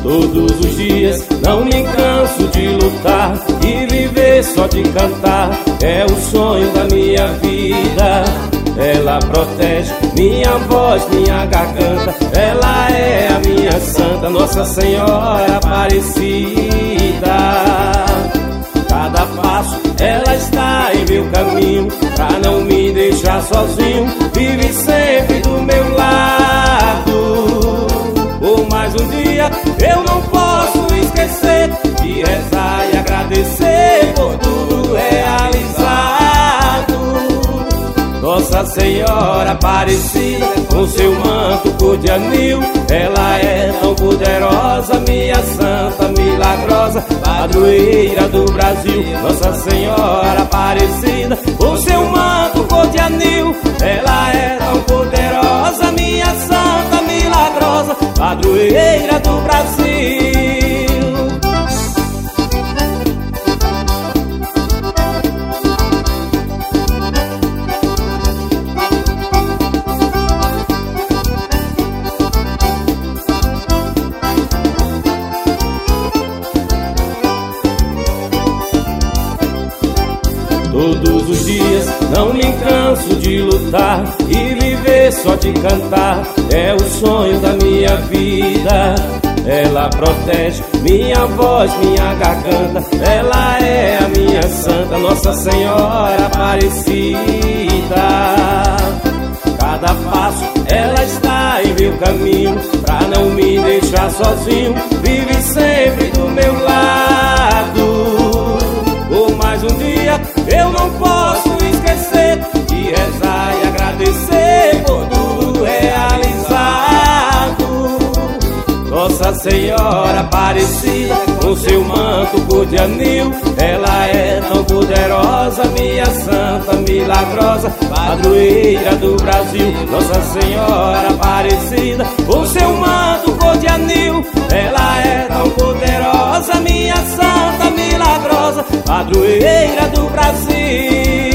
Todos os dias não me canso de lutar e viver só de cantar é o sonho da minha vida. Ela protege minha voz, minha garganta, ela é a minha santa, Nossa Senhora Aparecida. Cada passo ela está em meu caminho, pra não me deixar sozinho, vive sempre do meu lado. Por mais um dia eu não posso esquecer de rezar e agradecer por tudo realizado. Nossa Senhora Aparecida, com seu manto cor de anil, ela é tão poderosa, minha santa milagrosa, padroeira do Brasil. Nossa Senhora Aparecida, com seu manto cor de anil, ela é tão poderosa, minha santa milagrosa, padroeira do Brasil. Todos os dias não me canso de lutar e viver só de cantar é o sonho da minha vida. Ela protege minha voz, minha garganta, ela é a minha santa, Nossa Senhora Aparecida. Cada passo ela está em meu caminho, pra não me deixar sozinho, vive sempre do meu lado. Por mais um dia eu não posso esquecer de rezar e agradecer por tudo realizado. Nossa Senhora Aparecida, com seu manto cor de anil, ela é tão poderosa, minha santa milagrosa, padroeira do Brasil. Nossa Senhora Aparecida, com seu manto cor de anil, ela é tão poderosa, minha santa milagrosa, padroeira do Brasil.